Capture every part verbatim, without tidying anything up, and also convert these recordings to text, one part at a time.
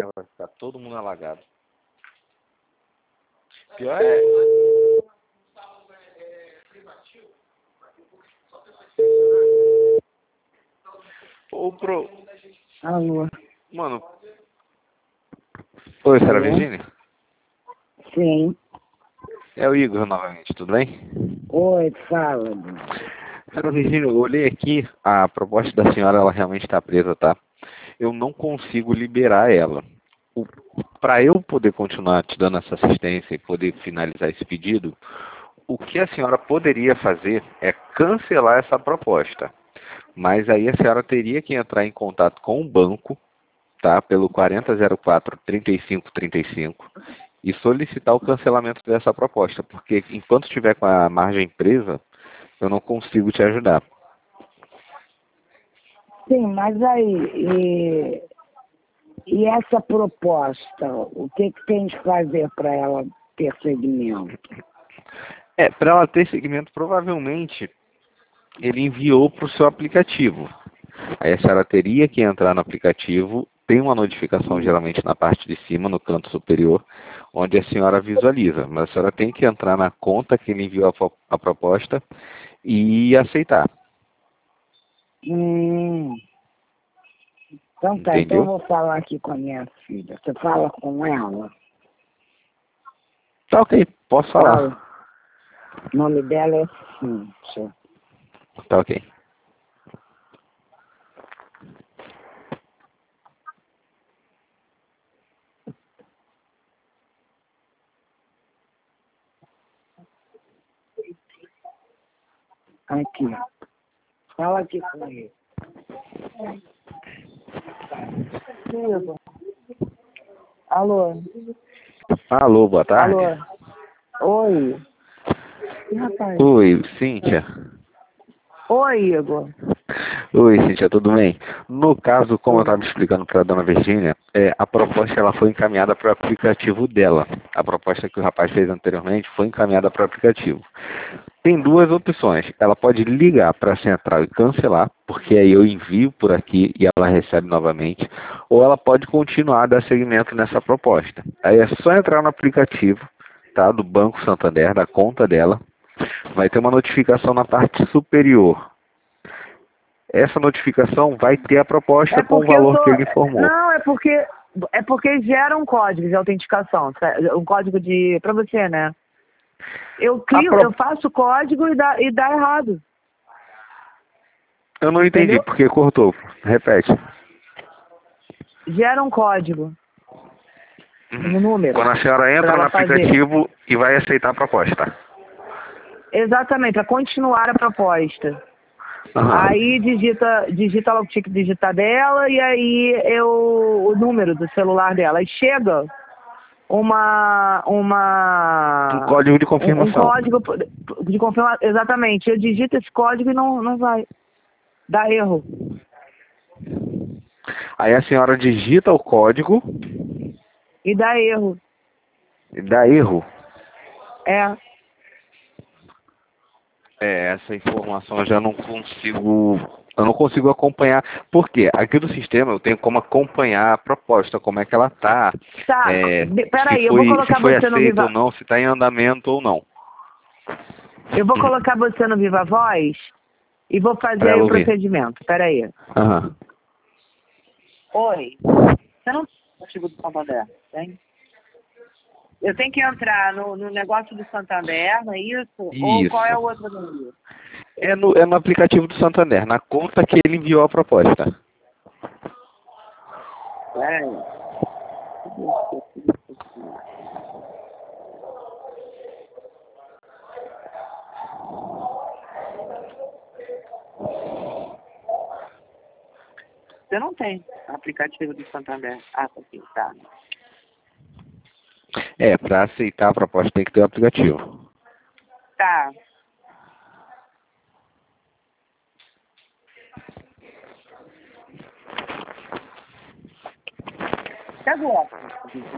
bairro vai ficar todo mundo alagado. Pior é... Ô, pro... Alô? Mano... Oi, Sra. Alô? Virgínia? Sim. É o Igor novamente, tudo bem? Oi, fala. Sra. Virgínia, eu olhei aqui, a proposta da senhora, ela realmente está presa, tá? Eu não consigo liberar ela. Para eu poder continuar te dando essa assistência e poder finalizar esse pedido, o que a senhora poderia fazer é cancelar essa proposta. Mas aí a senhora teria que entrar em contato com o banco, tá? Pelo quarenta zero quatro, trinta e cinco trinta e cinco e solicitar o cancelamento dessa proposta, porque enquanto estiver com a margem presa, eu não consigo te ajudar. Sim, mas aí, e, e essa proposta, o que, que tem de fazer para ela ter segmento? É, para ela ter segmento, provavelmente ele enviou para o seu aplicativo. Aí a senhora teria que entrar no aplicativo, tem uma notificação geralmente na parte de cima, no canto superior, onde a senhora visualiza. Mas a senhora tem que entrar na conta que ele enviou a, a proposta e aceitar. Hum. Então tá, então eu Entendeu? vou falar aqui com a minha filha. Você fala com ela? Tá ok, posso falar. Fala. O nome dela é Cíntia. Tá ok. Aqui. Fala aqui com ele. Igor. Alô? Alô, boa tarde. Alô? Oi. Ih, rapaz. Oi, Cíntia. Oi, Igor. Oi, Cíntia, tudo bem? No caso, como eu Oi. estava explicando para a dona Virgínia, é, a proposta ela foi encaminhada para o aplicativo dela. A proposta que o rapaz fez anteriormente foi encaminhada para o aplicativo. Tem duas opções. Ela pode ligar para a central e cancelar, porque aí eu envio por aqui e ela recebe novamente. Ou ela pode continuar a dar seguimento nessa proposta. Aí é só entrar no aplicativo, tá, do Banco Santander, da conta dela. Vai ter uma notificação na parte superior. Essa notificação vai ter a proposta É com o porque eu valor tô. que ele informou. Não, é porque. É porque gera um código de autenticação. Um código de. Pra você, né? Eu A crio, pro... eu faço o código e dá, e dá errado. Eu não entendi Entendeu? porque cortou. Repete. Gera um código. Um número. Quando a senhora Pra entra no ela fazer. aplicativo e vai aceitar a proposta. Exatamente, para continuar a proposta. Aham. Aí digita, digita ela o que tinha que digitar dela e aí eu o número do celular dela. Aí chega uma Um uma código de um, um confirmação. código de confirmação. Exatamente. Eu digito esse código e não, não vai. Dá erro. Aí a senhora digita o código E dá erro. e dá erro. É. É, essa informação eu já não consigo, eu não consigo acompanhar. Por quê? Aqui do sistema eu tenho como acompanhar a proposta, como é que ela tá, Tá. é, de- se Peraí, eu vou foi, se colocar foi você no aceito ou Viva. não, se está em andamento ou não. Eu vou colocar você no Viva Voz e vou fazer Para aí ela o ouvir. procedimento. Peraí. Aham. Oi. Você não tem o artigo do Santander, tem? Eu tenho que entrar no, no negócio do Santander, não é isso? Ou qual é o Isso. outro número? É no, é no aplicativo do Santander, na conta que ele enviou a proposta. Peraí. Você não tem aplicativo do Santander. Ah, tá aqui, tá. É, para aceitar a proposta tem que ter o aplicativo. Tá. Cadê o óculos?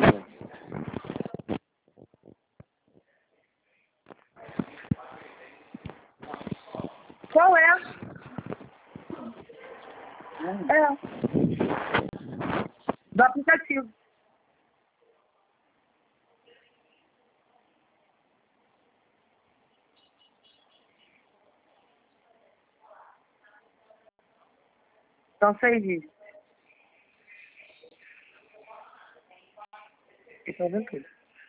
Qual é? É. Do aplicativo. São seis dias. E fazendo tudo.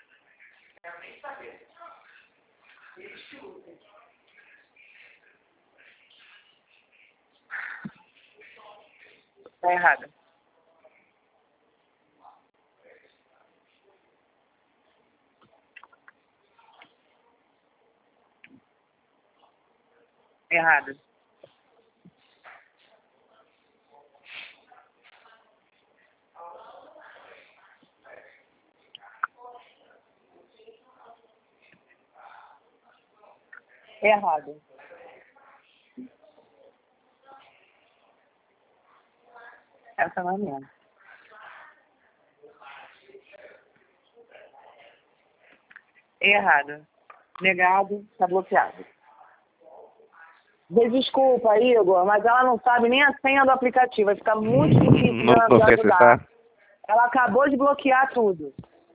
Tá errado. Errado. Errado. Essa não é minha. Errado. Negado, tá bloqueado. Desculpa, Igor, mas ela não sabe nem a senha do aplicativo. Vai ficar muito difícil de Não ela me consegue ajudar. acessar? Ela acabou de bloquear tudo.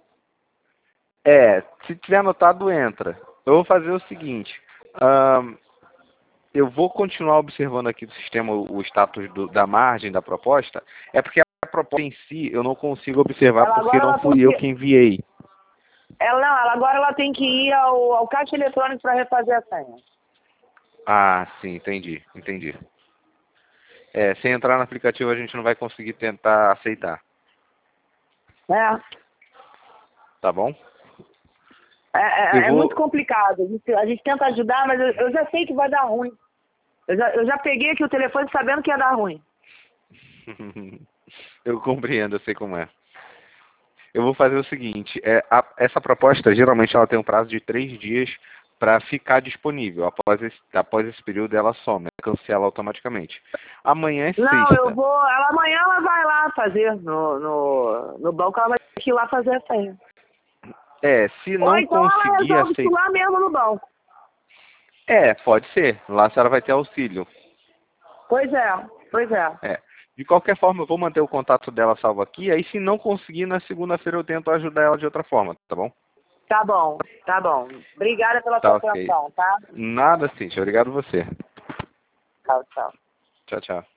É, se tiver anotado, entra. Eu vou fazer o seguinte. ahn, eu vou continuar observando aqui do sistema o, o status do- da margem da proposta. É porque a proposta em si eu não consigo observar Ela porque agora não ela tem fui eu que... que enviei. Ela não, ela agora ela tem que ir ao, ao caixa eletrônico para refazer a senha. Ah, sim, entendi, entendi. É, sem entrar no aplicativo a gente não vai conseguir tentar aceitar, É, tá bom? é, é, Eu é vou... muito complicado. A gente, a gente tenta ajudar, mas eu, eu já sei que vai dar ruim. Eu já, eu já peguei aqui o telefone sabendo que ia dar ruim. Eu compreendo, eu sei como é. Eu vou fazer o seguinte, é, a- essa proposta geralmente ela tem um prazo de três dias para ficar disponível. Após esse, após esse período ela some, cancela automaticamente. Amanhã é Não, eu sexta. vou. Ela, amanhã ela vai lá fazer no, no, no banco, ela vai ter que ir lá fazer a senha. É, se Ou não então ela conseguir resolve isso aceitar... lá mesmo no banco. É, pode ser. Lá a senhora vai ter auxílio. Pois é, pois é. É. De qualquer forma, eu vou manter o contato dela salvo aqui. Aí, se não conseguir, na segunda-feira eu tento ajudar ela de outra forma, tá bom? Tá bom, tá bom. Obrigada pela Tá sua ok. atenção, tá? Nada, Cíntia. Obrigado você. Tchau, tchau. Tchau, tchau.